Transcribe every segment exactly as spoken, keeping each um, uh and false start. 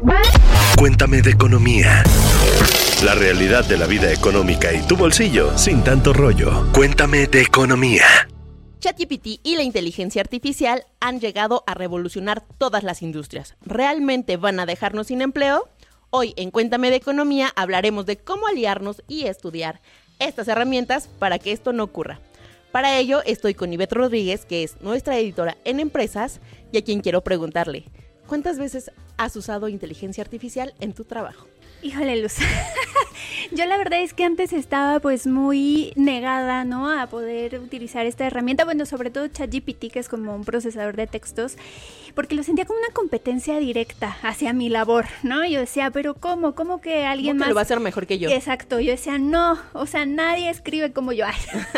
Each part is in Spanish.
Cuéntame de economía. La realidad de la vida económica y tu bolsillo sin tanto rollo. Cuéntame de economía. ChatGPT y la inteligencia artificial han llegado a revolucionar todas las industrias. ¿Realmente van a dejarnos sin empleo? Hoy en Cuéntame de Economía hablaremos de cómo aliarnos y estudiar estas herramientas para que esto no ocurra. Para ello estoy con Ivette Rodríguez, que es nuestra editora en Empresas, y a quien quiero preguntarle, ¿cuántas veces has usado inteligencia artificial en tu trabajo? Híjole, Luz. Yo la verdad es que antes estaba pues muy negada, ¿no? A poder utilizar esta herramienta, bueno, sobre todo ChatGPT, que es como un procesador de textos, porque lo sentía como una competencia directa hacia mi labor, ¿no? Yo decía, pero ¿cómo? ¿Cómo que alguien ¿Cómo que más lo va a hacer mejor que yo? Exacto, yo decía, no, o sea, nadie escribe como yo.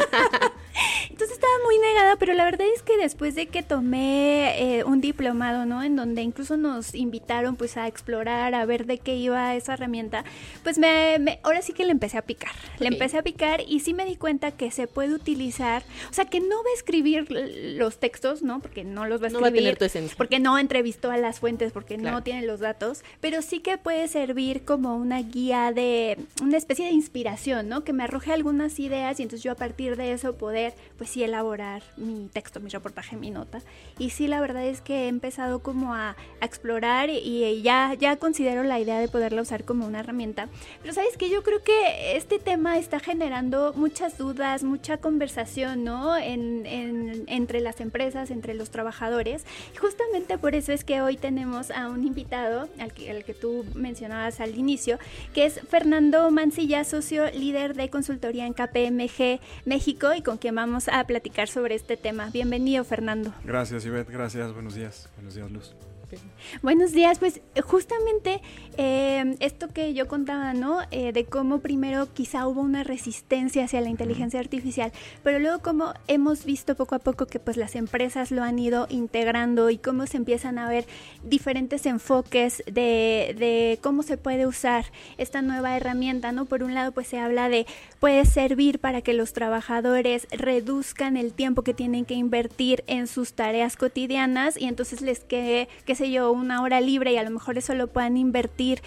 Entonces estaba muy negada, pero la verdad es que después de que tomé eh, un diplomado, ¿no? En donde incluso nos invitaron pues a explorar, a ver de qué iba esa herramienta, pues me, me ahora sí que le empecé a picar. Okay. Le empecé a picar y sí me di cuenta que se puede utilizar, o sea, que no va a escribir los textos, ¿no? Porque no los va a escribir. No va a tener tu esencia. Porque no entrevistó a las fuentes, porque claro, no tiene los datos, pero sí que puede servir como una guía de, una especie de inspiración, ¿no? Que me arroje algunas ideas y entonces yo a partir de eso poder, pues sí, elaborar mi texto, mi reportaje, mi nota. Y sí, la verdad es que he empezado como a, a explorar y, y ya, ya considero la idea de poderla usar como una herramienta. Pero sabes que yo creo que este tema está generando muchas dudas, mucha conversación, ¿no? En, en, entre las empresas, entre los trabajadores. Y justamente por eso es que hoy tenemos a un invitado, al que, al que tú mencionabas al inicio, que es Fernando Mancilla, socio líder de consultoría en K P M G México, y con quien vamos a platicar sobre este tema. Bienvenido, Fernando. Gracias, Ivette, gracias, buenos días, buenos días, Luz. Buenos días, pues justamente eh, esto que yo contaba, ¿no? Eh, de cómo primero quizá hubo una resistencia hacia la inteligencia artificial, pero luego cómo hemos visto poco a poco que pues las empresas lo han ido integrando y cómo se empiezan a ver diferentes enfoques de, de cómo se puede usar esta nueva herramienta, ¿no? Por un lado pues se habla de puede servir para que los trabajadores reduzcan el tiempo que tienen que invertir en sus tareas cotidianas y entonces les quede, que sé yo, una hora libre y a lo mejor eso lo puedan invertir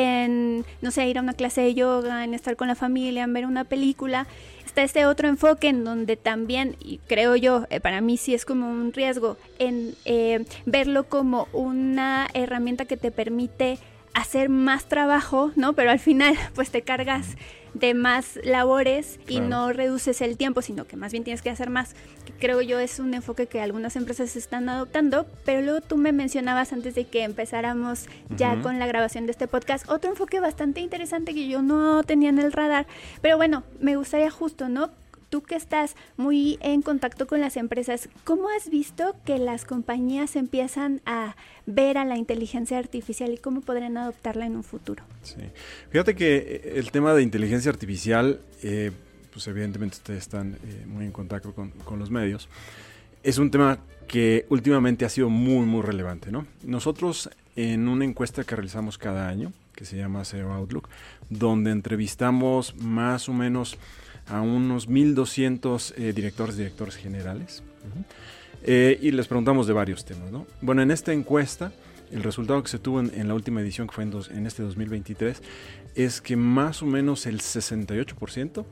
en, no sé, ir a una clase de yoga, en estar con la familia, en ver una película. Está este otro enfoque en donde también, y creo yo, eh, para mí sí es como un riesgo, en eh, verlo como una herramienta que te permite hacer más trabajo, ¿no? Pero al final, pues te cargas de más labores y claro, no reduces el tiempo, sino que más bien tienes que hacer más. Que creo yo es un enfoque que algunas empresas están adoptando, pero luego tú me mencionabas antes de que empezáramos ya uh-huh. con la grabación de este podcast, otro enfoque bastante interesante que yo no tenía en el radar, pero bueno, me gustaría justo, ¿no? Tú que estás muy en contacto con las empresas, ¿cómo has visto que las compañías empiezan a ver a la inteligencia artificial y cómo podrían adoptarla en un futuro? Sí, fíjate que el tema de inteligencia artificial, eh, pues evidentemente ustedes están eh, muy en contacto con, con los medios, es un tema que últimamente ha sido muy, muy relevante, ¿no? Nosotros en una encuesta que realizamos cada año, que se llama C E O Outlook, donde entrevistamos más o menos a unos mil doscientos eh, directores y directores generales uh-huh. eh, y les preguntamos de varios temas, ¿no? Bueno, en esta encuesta, el resultado que se tuvo en, en la última edición, que fue en, dos, en este dos mil veintitrés, es que más o menos el sesenta y ocho por ciento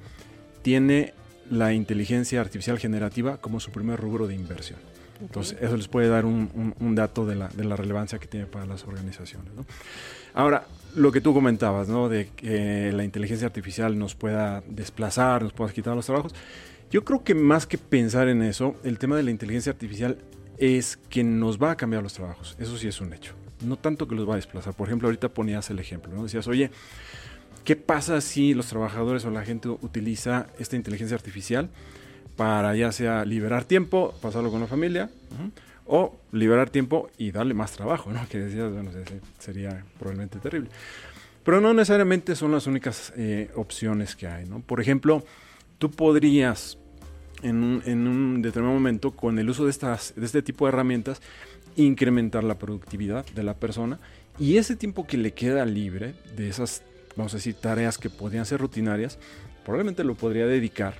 tiene la inteligencia artificial generativa como su primer rubro de inversión. Okay. Entonces, eso les puede dar un, un, un dato de la, de la relevancia que tiene para las organizaciones, ¿no? Ahora, lo que tú comentabas, ¿no? De que la inteligencia artificial nos pueda desplazar, nos pueda quitar los trabajos. Yo creo que más que pensar en eso, el tema de la inteligencia artificial es que nos va a cambiar los trabajos. Eso sí es un hecho. No tanto que los va a desplazar. Por ejemplo, ahorita ponías el ejemplo, ¿no? Decías, oye, ¿qué pasa si los trabajadores o la gente utiliza esta inteligencia artificial para ya sea liberar tiempo, pasarlo con la familia, uh-huh, o liberar tiempo y darle más trabajo, ¿no? Que decías, bueno, sería probablemente terrible. Pero no necesariamente son las únicas eh, opciones que hay, ¿no? Por ejemplo, tú podrías en un, en un determinado momento, con el uso de, estas, de este tipo de herramientas, incrementar la productividad de la persona, y ese tiempo que le queda libre de esas, vamos a decir, tareas que podrían ser rutinarias, probablemente lo podría dedicar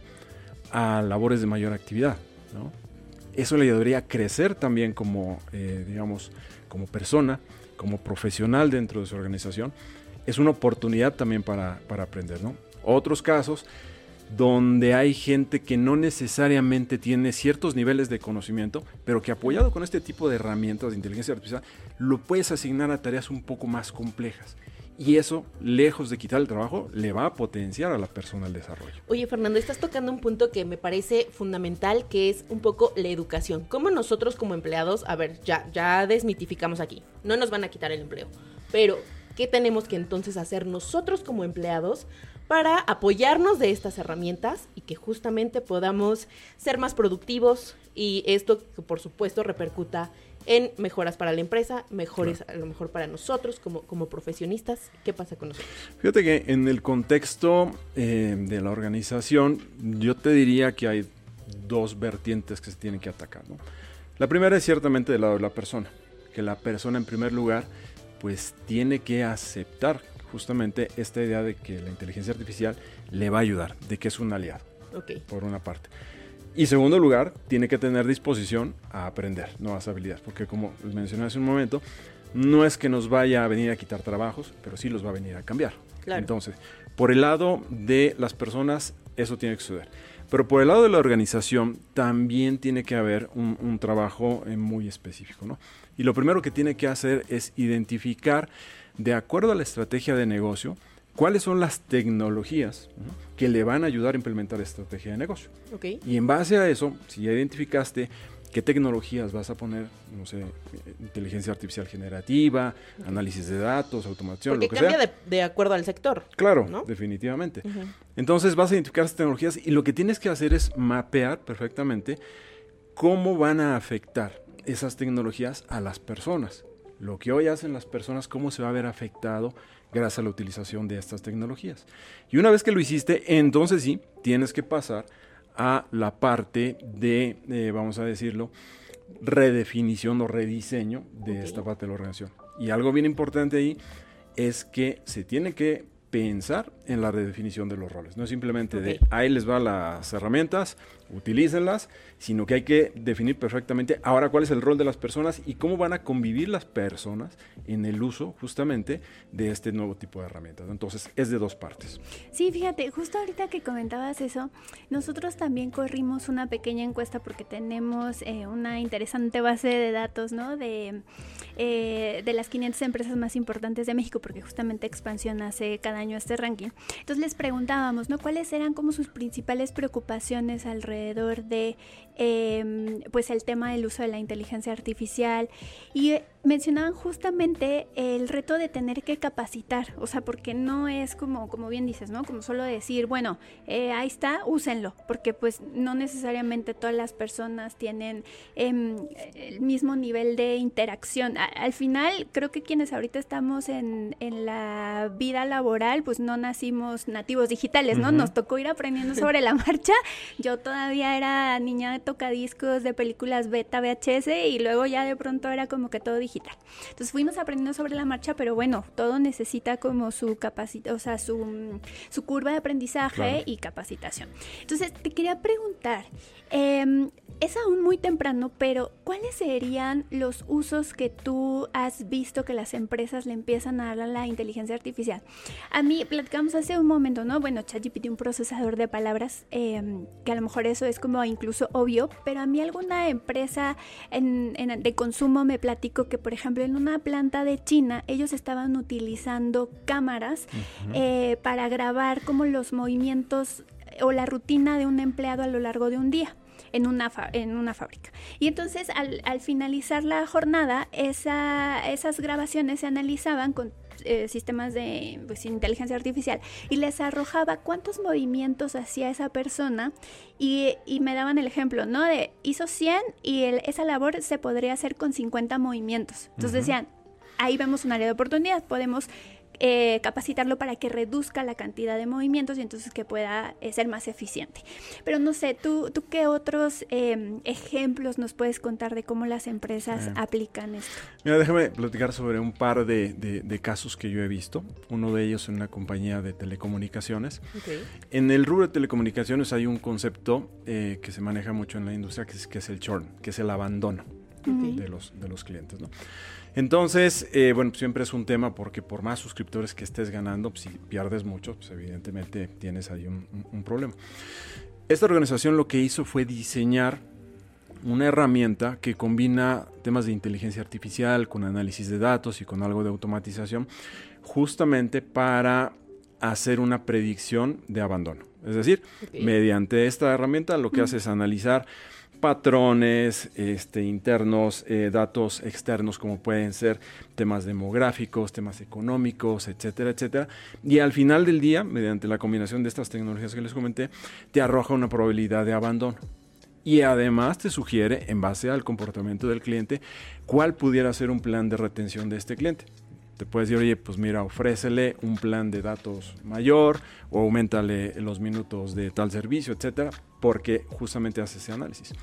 a labores de mayor actividad, ¿no? Eso le ayudaría a crecer también como, eh, digamos, como persona, como profesional dentro de su organización, es una oportunidad también para, para aprender, ¿no? Otros casos donde hay gente que no necesariamente tiene ciertos niveles de conocimiento, pero que apoyado con este tipo de herramientas de inteligencia artificial, lo puedes asignar a tareas un poco más complejas. Y eso, lejos de quitar el trabajo, le va a potenciar a la persona el desarrollo. Oye, Fernando, estás tocando un punto que me parece fundamental, que es un poco la educación. ¿Cómo nosotros como empleados, a ver, ya, ya desmitificamos aquí, no nos van a quitar el empleo, pero ¿qué tenemos que entonces hacer nosotros como empleados para apoyarnos de estas herramientas y que justamente podamos ser más productivos y esto, por supuesto, repercuta en mejoras para la empresa, mejores claro. a lo mejor para nosotros como, como profesionistas? ¿Qué pasa con nosotros? Fíjate que en el contexto eh, de la organización, yo te diría que hay dos vertientes que se tienen que atacar, ¿no? La primera es ciertamente del lado de la persona, que la persona en primer lugar pues tiene que aceptar justamente esta idea de que la inteligencia artificial le va a ayudar, de que es un aliado, okay. por una parte. Y segundo lugar, tiene que tener disposición a aprender nuevas habilidades, porque como mencioné hace un momento, no es que nos vaya a venir a quitar trabajos, pero sí los va a venir a cambiar. Claro. Entonces, por el lado de las personas, eso tiene que suceder. Pero por el lado de la organización, también tiene que haber un, un trabajo eh, muy específico, ¿no? Y lo primero que tiene que hacer es identificar, de acuerdo a la estrategia de negocio, cuáles son las tecnologías ¿no? que le van a ayudar a implementar esta estrategia de negocio. Okay. Y en base a eso, si ya identificaste qué tecnologías vas a poner, no sé, inteligencia artificial generativa, okay. análisis de datos, automación, porque lo que cambia sea. De, de acuerdo al sector. Claro, ¿no? definitivamente. Uh-huh. Entonces vas a identificar estas tecnologías y lo que tienes que hacer es mapear perfectamente cómo van a afectar esas tecnologías a las personas. Lo que hoy hacen las personas, cómo se va a ver afectado gracias a la utilización de estas tecnologías. Y una vez que lo hiciste, entonces sí, tienes que pasar a la parte de, eh, vamos a decirlo, redefinición o rediseño de okay. esta parte de la organización. Y algo bien importante ahí es que se tiene que pensar en la redefinición de los roles. No es simplemente okay. de ahí les va las herramientas, utilícenlas, sino que hay que definir perfectamente ahora cuál es el rol de las personas y cómo van a convivir las personas en el uso justamente de este nuevo tipo de herramientas. Entonces es de dos partes. Sí, fíjate, justo ahorita que comentabas eso, nosotros también corrimos una pequeña encuesta porque tenemos eh, una interesante base de datos, ¿no? De, eh, de las quinientas empresas más importantes de México, porque justamente Expansión hace cada año este ranking. Entonces les preguntábamos, ¿no? ¿Cuáles eran como sus principales preocupaciones alrededor de eh, pues el tema del uso de la inteligencia artificial? Y eh, mencionaban justamente el reto de tener que capacitar, o sea, porque no es como, como bien dices, ¿no? Como solo decir, bueno, eh, ahí está, úsenlo, porque pues no necesariamente todas las personas tienen eh, el mismo nivel de interacción. A, al final, creo que quienes ahorita estamos en, en la vida laboral, pues no nacimos nativos digitales, ¿no? Uh-huh. Nos tocó ir aprendiendo sobre la marcha. Yo todavía era niña de tocadiscos de películas beta, V H S, y luego ya de pronto era como que todo digital. Entonces fuimos aprendiendo sobre la marcha, pero bueno, todo necesita como su capacitación, o sea, su, su curva de aprendizaje claro. y capacitación. Entonces te quería preguntar, eh, es aún muy temprano, pero ¿cuáles serían los usos que tú has visto que las empresas le empiezan a dar a la inteligencia artificial? A mí, platicamos hace un momento, ¿no? Bueno, ChatGPT, un procesador de palabras, eh, que a lo mejor eso es como incluso obvio, pero a mí alguna empresa en, en, de consumo me platicó que, por ejemplo, en una planta de China, ellos estaban utilizando cámaras uh-huh. eh, para grabar como los movimientos o la rutina de un empleado a lo largo de un día. En una, fa- en una fábrica. Y entonces al, al finalizar la jornada, esa, esas grabaciones se analizaban con eh, sistemas de pues, inteligencia artificial y les arrojaba cuántos movimientos hacía esa persona y, y me daban el ejemplo, ¿no? De hizo cien y el, esa labor se podría hacer con cincuenta movimientos. Entonces uh-huh. decían, ahí vemos un área de oportunidad, podemos Eh, capacitarlo para que reduzca la cantidad de movimientos y entonces que pueda eh, ser más eficiente. Pero no sé, ¿tú, tú qué otros eh, ejemplos nos puedes contar de cómo las empresas eh. aplican esto? Mira, déjame platicar sobre un par de, de, de casos que yo he visto. Uno de ellos en una compañía de telecomunicaciones. Okay. En el rubro de telecomunicaciones hay un concepto eh, que se maneja mucho en la industria que es, que es el churn, que es el abandono okay. de, los, de los clientes, ¿no? Entonces, eh, bueno, siempre es un tema porque por más suscriptores que estés ganando, pues, si pierdes mucho, pues evidentemente tienes ahí un, un, un problema. Esta organización lo que hizo fue diseñar una herramienta que combina temas de inteligencia artificial con análisis de datos y con algo de automatización, justamente para hacer una predicción de abandono. Es decir, okay. mediante esta herramienta lo que mm. hace es analizar patrones este, internos, eh, datos externos como pueden ser temas demográficos, temas económicos, etcétera, etcétera. Y al final del día, mediante la combinación de estas tecnologías que les comenté, te arroja una probabilidad de abandono. Y además te sugiere, en base al comportamiento del cliente, cuál pudiera ser un plan de retención de este cliente. Te puedes decir, oye, pues mira, ofrécele un plan de datos mayor o auméntale los minutos de tal servicio, etcétera, porque justamente hace ese análisis.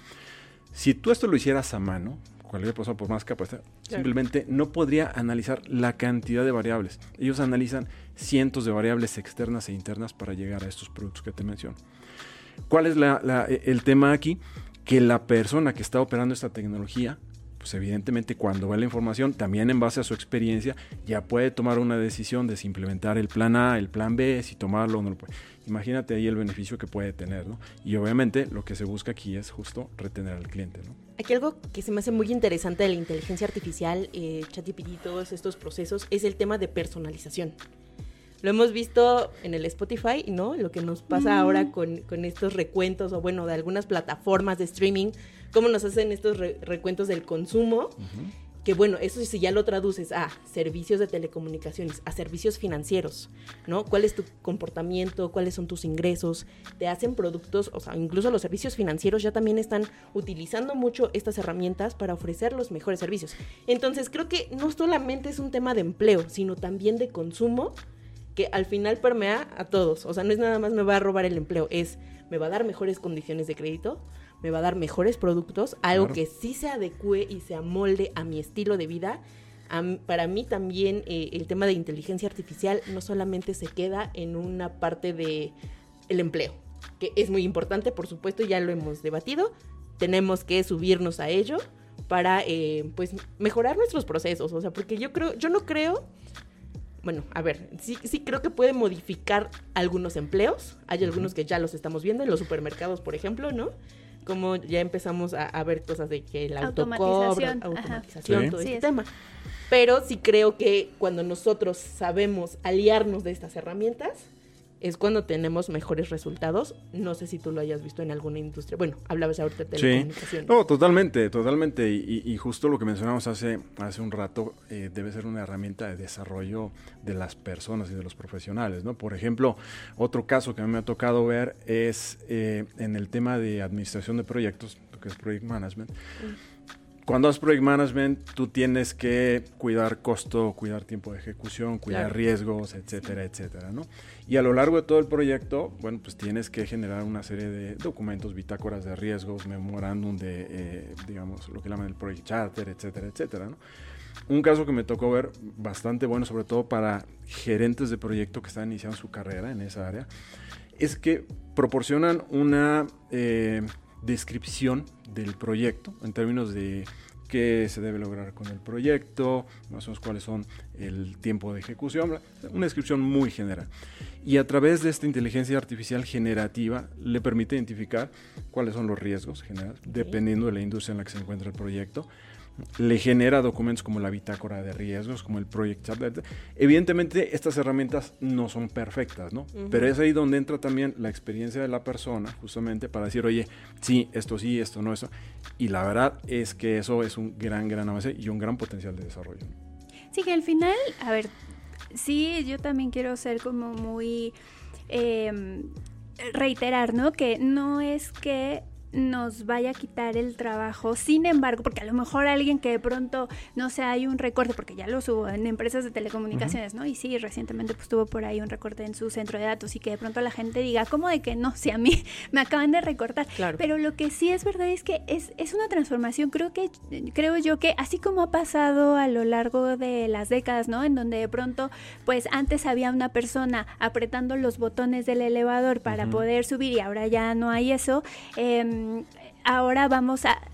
Si tú esto lo hicieras a mano, cualquier persona por más capacidad, claro. simplemente no podría analizar la cantidad de variables. Ellos analizan cientos de variables externas e internas para llegar a estos productos que te menciono. ¿Cuál es la, la, el tema aquí? Que la persona que está operando esta tecnología, pues evidentemente cuando ve la información, también en base a su experiencia, ya puede tomar una decisión de si implementar el plan A, el plan B, si tomarlo o no lo puede. Imagínate ahí el beneficio que puede tener, ¿no? Y obviamente lo que se busca aquí es justo retener al cliente, ¿no? Aquí algo que se me hace muy interesante de la inteligencia artificial, eh, ChatGPT, todos estos procesos, es el tema de personalización. Lo hemos visto en el Spotify, ¿no? Lo que nos pasa mm. ahora con, con estos recuentos, o bueno, de algunas plataformas de streaming, cómo nos hacen estos re- recuentos del consumo, uh-huh. que bueno, eso si ya lo traduces a servicios de telecomunicaciones, a servicios financieros, ¿no? ¿Cuál es tu comportamiento? ¿Cuáles son tus ingresos? Te hacen productos, o sea, incluso los servicios financieros ya también están utilizando mucho estas herramientas para ofrecer los mejores servicios. Entonces, creo que no solamente es un tema de empleo, sino también de consumo, que al final permea a todos. O sea, no es nada más me va a robar el empleo, es me va a dar mejores condiciones de crédito, me va a dar mejores productos, algo claro. que sí se adecue y se amolde a mi estilo de vida. A, para mí también eh, el tema de inteligencia artificial no solamente se queda en una parte de el empleo, que es muy importante, por supuesto, ya lo hemos debatido, tenemos que subirnos a ello para eh, pues mejorar nuestros procesos, o sea, porque yo creo, yo no creo Bueno, a ver, sí, sí creo que puede modificar algunos empleos. Hay algunos que ya los estamos viendo en los supermercados, por ejemplo, ¿no? Como ya empezamos a, a ver cosas de que el autocobro, automatización, sí. todo sí, este es. tema. Pero sí creo que cuando nosotros sabemos aliarnos de estas herramientas, es cuando tenemos mejores resultados. No sé si tú lo hayas visto en alguna industria. Bueno, hablabas ahorita de telecomunicaciones. Sí. No, totalmente, totalmente. Y, y justo lo que mencionamos hace, hace un rato, eh, debe ser una herramienta de desarrollo de las personas y de los profesionales, ¿no? Por ejemplo, otro caso que a mí me ha tocado ver es eh, en el tema de administración de proyectos, lo que es Project Management. Mm. Cuando haces Project Management, tú tienes que cuidar costo, cuidar tiempo de ejecución, cuidar claro. riesgos, etcétera, etcétera, ¿no? Y a lo largo de todo el proyecto, bueno, pues tienes que generar una serie de documentos, bitácoras de riesgos, memorándum de, eh, digamos, lo que llaman el Project Charter, etcétera, etcétera, ¿no? Un caso que me tocó ver bastante bueno, sobre todo para gerentes de proyecto que están iniciando su carrera en esa área, es que proporcionan una eh, descripción del proyecto en términos de qué se debe lograr con el proyecto, más o menos cuáles son el tiempo de ejecución, una descripción muy general. Y a través de esta inteligencia artificial generativa le permite identificar cuáles son los riesgos generales, okay. dependiendo de la industria en la que se encuentra el proyecto. Le genera documentos como la bitácora de riesgos, como el Project Charter. Evidentemente, estas herramientas no son perfectas, ¿no? Uh-huh. Pero es ahí donde entra también la experiencia de la persona, justamente para decir, oye, sí, esto sí, esto no, esto. Y la verdad es que eso es un gran, gran avance y un gran potencial de desarrollo. Sí, que al final, a ver, sí, yo también quiero ser como muy... Eh, reiterar, ¿no? Que no es que nos vaya a quitar el trabajo, sin embargo, porque a lo mejor alguien que de pronto, no sé, hay un recorte, porque ya lo hubo en empresas de telecomunicaciones, uh-huh. ¿no? Y sí, recientemente pues tuvo por ahí un recorte en su centro de datos y que de pronto la gente diga, ¿cómo de que no? Si a mí me acaban de recortar. Claro. Pero lo que sí es verdad es que es, es una transformación, creo que, creo yo que así como ha pasado a lo largo de las décadas, ¿no? En donde de pronto, pues antes había una persona apretando los botones del elevador para uh-huh. poder subir y ahora ya no hay eso, eh, ahora vamos a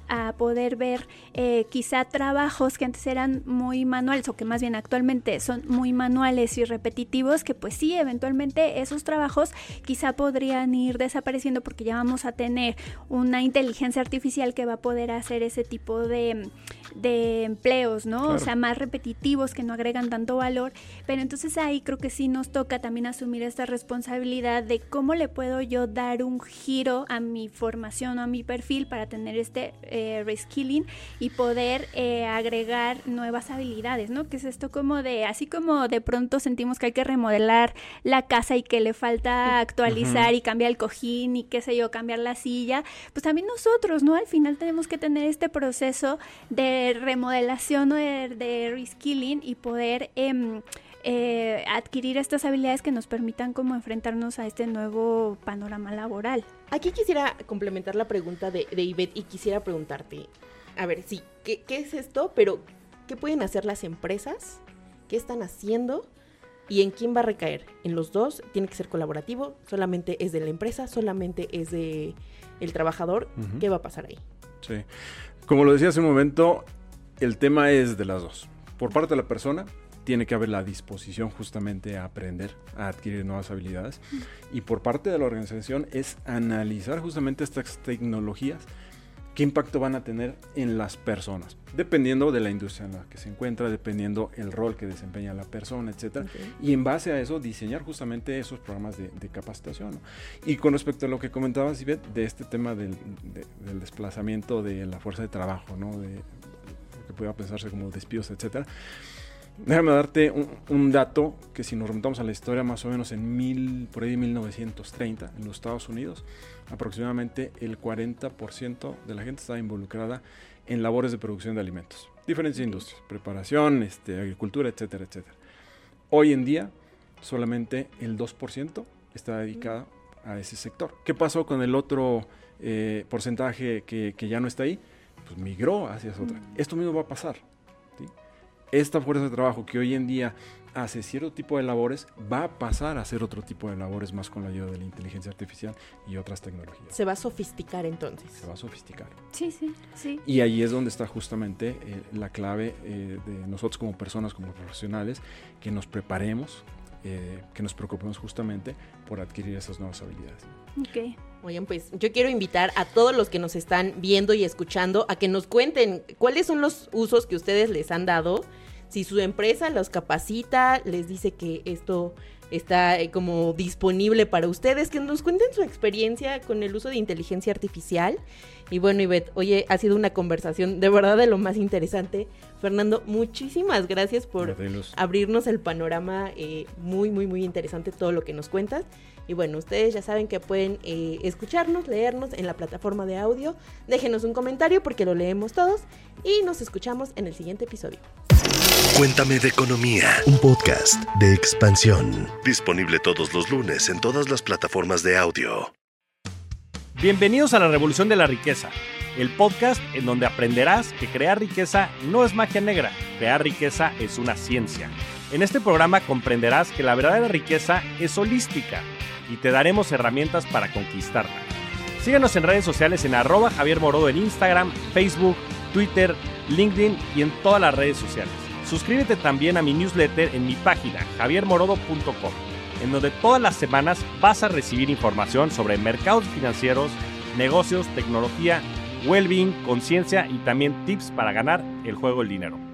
a poder ver eh, quizá trabajos que antes eran muy manuales, o que más bien actualmente son muy manuales y repetitivos, que pues sí, eventualmente esos trabajos quizá podrían ir desapareciendo porque ya vamos a tener una inteligencia artificial que va a poder hacer ese tipo de, de empleos, ¿no? Claro. O sea, más repetitivos, que no agregan tanto valor, pero entonces ahí creo que sí nos toca también asumir esta responsabilidad de cómo le puedo yo dar un giro a mi formación o a mi perfil para tener este eh, reskilling y poder eh, agregar nuevas habilidades, ¿no? Que es esto como de, así como de pronto sentimos que hay que remodelar la casa y que le falta actualizar uh-huh. y cambiar el cojín y qué sé yo, cambiar la silla, pues también nosotros, ¿no? Al final tenemos que tener este proceso de remodelación o de, de reskilling y poder eh, eh, adquirir estas habilidades que nos permitan como enfrentarnos a este nuevo panorama laboral. Aquí quisiera complementar la pregunta de, de Ivette y quisiera preguntarte, a ver, sí, ¿qué, qué es esto? Pero, ¿qué pueden hacer las empresas? ¿Qué están haciendo? ¿Y en quién va a recaer? ¿En los dos? ¿Tiene que ser colaborativo? ¿Solamente es de la empresa? ¿Solamente es de el trabajador? Uh-huh. ¿Qué va a pasar ahí? Sí, como lo decía hace un momento, el tema es de las dos. Por parte de la persona, tiene que haber la disposición justamente a aprender, a adquirir nuevas habilidades. Uh-huh. Y por parte de la organización es analizar justamente estas tecnologías, qué impacto van a tener en las personas, dependiendo de la industria en la que se encuentra, dependiendo el rol que desempeña la persona, etcétera. Okay. Y en base a eso, diseñar justamente esos programas de, de capacitación, ¿no? Y con respecto a lo que comentabas, Ivette, de este tema del, de, del desplazamiento de la fuerza de trabajo, ¿no? De lo que pueda pensarse como despidos, etcétera. Déjame darte un, un dato que, si nos remontamos a la historia, más o menos en mil, por ahí mil novecientos treinta, en los Estados Unidos, aproximadamente el cuarenta por ciento de la gente estaba involucrada en labores de producción de alimentos. Diferentes industrias, preparación, este, agricultura, etcétera, etcétera. Hoy en día, solamente el dos por ciento está dedicado a ese sector. ¿Qué pasó con el otro eh, porcentaje que, que ya no está ahí? Pues migró hacia esa otra. Esto mismo va a pasar. Esta fuerza de trabajo que hoy en día hace cierto tipo de labores va a pasar a hacer otro tipo de labores más con la ayuda de la inteligencia artificial y otras tecnologías. Se va a sofisticar entonces. Se va a sofisticar. Sí, sí, sí. Y ahí es donde está justamente eh, la clave eh, de nosotros como personas, como profesionales, que nos preparemos, eh, que nos preocupemos justamente por adquirir esas nuevas habilidades. Ok. Oigan, pues yo quiero invitar a todos los que nos están viendo y escuchando a que nos cuenten cuáles son los usos que ustedes les han dado, si su empresa los capacita, les dice que esto está eh, como disponible para ustedes, que nos cuenten su experiencia con el uso de inteligencia artificial. Y bueno, Ivette, oye, ha sido una conversación de verdad de lo más interesante. Fernando, muchísimas gracias por Gracias. abrirnos el panorama, eh, muy, muy, muy interesante todo lo que nos cuentas. Y bueno, ustedes ya saben que pueden eh, escucharnos, leernos en la plataforma de audio. Déjenos un comentario porque lo leemos todos y nos escuchamos en el siguiente episodio. Cuéntame de Economía, un podcast de Expansión. Disponible todos los lunes en todas las plataformas de audio. Bienvenidos a la Revolución de la Riqueza, el podcast en donde aprenderás que crear riqueza no es magia negra, crear riqueza es una ciencia. En este programa comprenderás que la verdadera riqueza es holística y te daremos herramientas para conquistarla. Síguenos en redes sociales en arroba Javier Morodo en Instagram, Facebook, Twitter, LinkedIn y en todas las redes sociales. Suscríbete también a mi newsletter en mi página javier morodo punto com, en donde todas las semanas vas a recibir información sobre mercados financieros, negocios, tecnología, well-being, conciencia y también tips para ganar el juego del dinero.